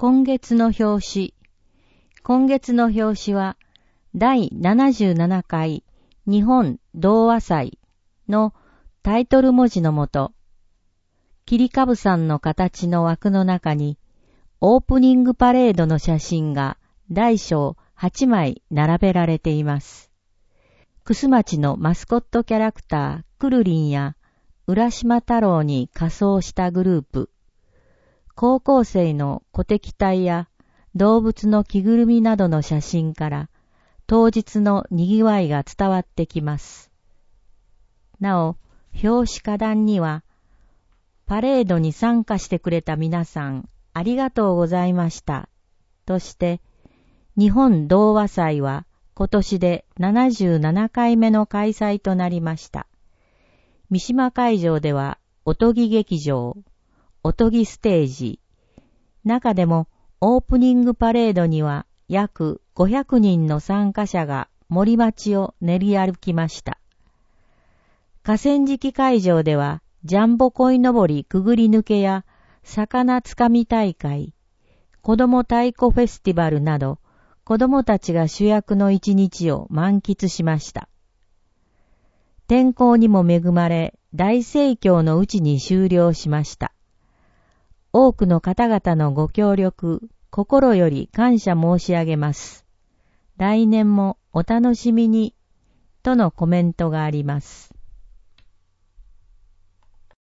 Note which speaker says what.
Speaker 1: 今月の表紙。今月の表紙は、第77回日本童話祭のタイトル文字のもと、切り株さんの形の枠の中に、オープニングパレードの写真が大小8枚並べられています。楠町のマスコットキャラクター、くるりんや浦島太郎に仮装したグループ、高校生の鼓笛隊や動物の着ぐるみなどの写真から当日の賑わいが伝わってきます。なお、表紙花壇には、パレードに参加してくれた皆さんありがとうございましたとして、日本童話祭は今年で77回目の開催となりました。三島会場ではおとぎ劇場、おとぎステージ、中でもオープニングパレードには約500人の参加者が森町を練り歩きました。河川敷会場ではジャンボ鯉のぼりくぐり抜けや魚つかみ大会、子ども太鼓フェスティバルなど子どもたちが主役の一日を満喫しました。天候にも恵まれ大盛況のうちに終了しました。多くの方々のご協力、心より感謝申し上げます。来年もお楽しみに、とのコメントがあります。